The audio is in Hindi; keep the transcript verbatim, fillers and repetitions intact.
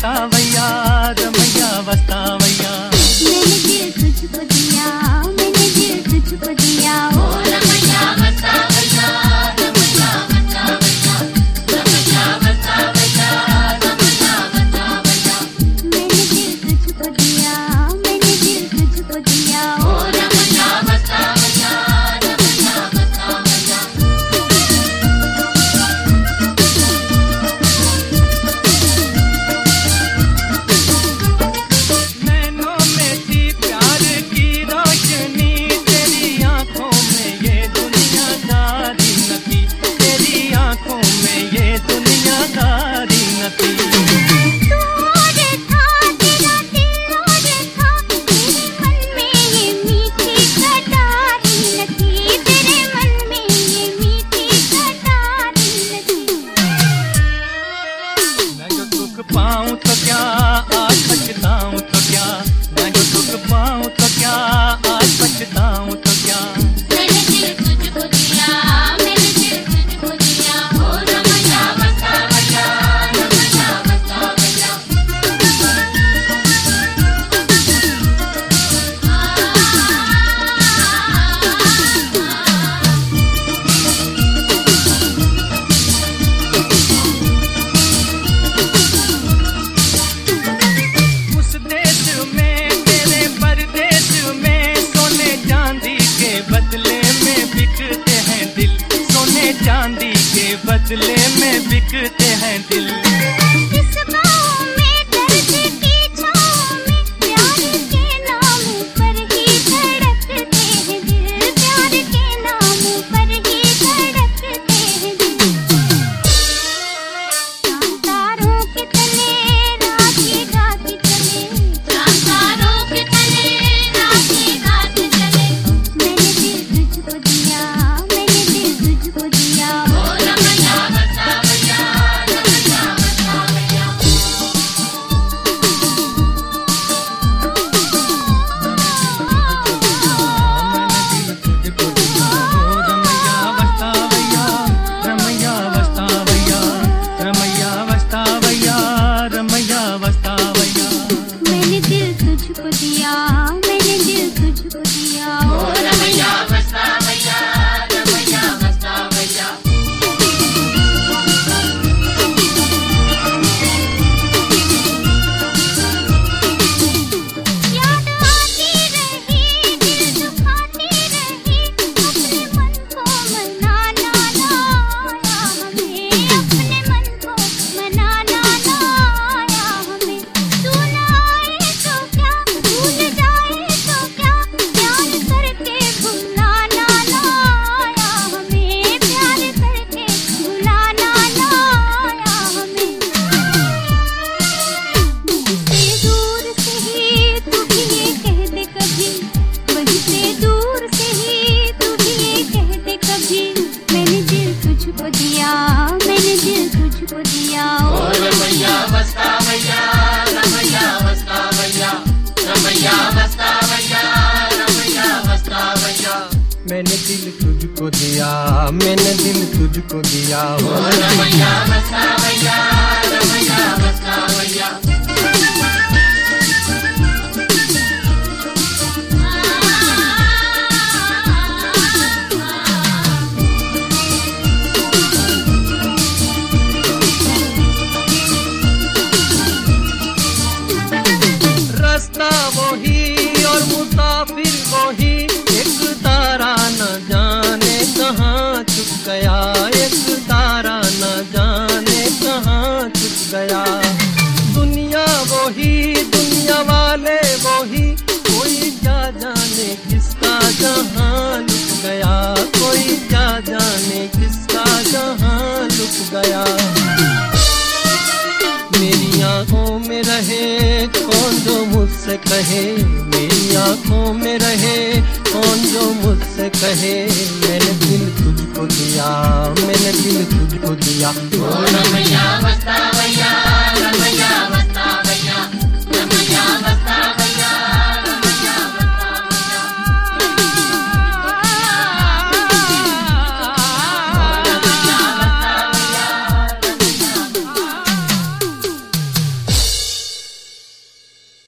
वस्तावैया रमैया वस्तावैया। मैंने दिल तुझको दिया, मैंने दिल तुझको दिया, ओ रमैया वस्तावैया रमैया वस्तावैया रमैया वस्तावैया रमैया वस्तावैया। मैंने दिल तुझको दिया, मैंने दिल तुझको दिया, ओ रमैया वस्तावैया रमैया वस्तावैया। नैनों में थी प्यार की रोशनी, तेरी आंखों में ये दुनियादारी न थी, तेरी आंखों में ये दुनियादारी न थी। तू और था तेरा दिल और था, तेरे मन में ये मीठी कटारी न थी, तेरे मन में ये मीठी कटारी न थी। मैं जो दुख पाऊं तो क्या आज पछताऊं तो क्या, मैं जो दुख पाऊं तो क्या आज पछताऊं तो क्या। मैंने दिल तुझको दिया, मैंने दिल तुझको दिया, ओ रमैया वस्तावैया रमैया वस्तावैया। उस देश में तेरे परदेश में सोने चांदी के बदले में बिकते हैं दिल, सोने चांदी के बदले में बिकते हैं दिल। इस गाँव में दर्द की छाँव में प्यार के नाम पर ही धड़कते हैं दिल, प्यार के नाम पर ही धड़कते हैं दिल। चांद तारों के तले राखी गाती चले, चांद तारों के तले राखी गाती चले। मैंने दिल तुझको दिया, मैंने दिल तुझको दिया, ओ रमैया वस्तावैया रमैया वस्तावैया। तुझको दिया ओ रमैया वस्तावैया रमैया वस्तावैया रमैया वस्तावैया रमैया वस्तावैया। मैंने दिल तुझको दिया, मैंने दिल तुझको दिया, ओ रमैया वस्तावैया रमैया वस्तावैया। याद आती रही, दिल दुखाती रही, अपने मन को मनाना ना आया हमें, अपने मन को मनाना ना आया हमें। तू ना आए तो क्या, भूल जाए तो क्या, प्यार करके भुलाना ना आया हमें, प्यार करके भुलाना ना आया हमें। मुझसे दूर से ही तू भी ये कह दे कभी, वहीं से दूर से ही तू भी ये कह दे कभी। मैंने दिल तुझको दिया, मैंने दिल तुझको दिया, ओ रमैया वस्तावैया रमैया वस्तावैया रमैया वस्तावैया रमैया वस्तावैया। मैंने दिल तुझको दिया, मैंने दिल तुझको दिया ओ रमैया वस्तावैया रमैया वस्तावैया। रास्ता वही और मुसाफिर वही, एक तारा न जाने कहाँ चुक गया, एक तारा न जाने कहाँ चुक गया। दुनिया वही दुनिया वाले वही, कोई क्या जाने किसका जहाँ लुक गया, कोई क्या जाने किसका जहाँ लुक गया। मेरी आंखों में रहे कौन जो मुझसे कहे, मेरी आंखों में रहे कौन जो मुझसे कहे। मैंने दिल तुझको दिया, मैंने दिल तुझको दिया, ओ रमैया वस्तावैया रमैया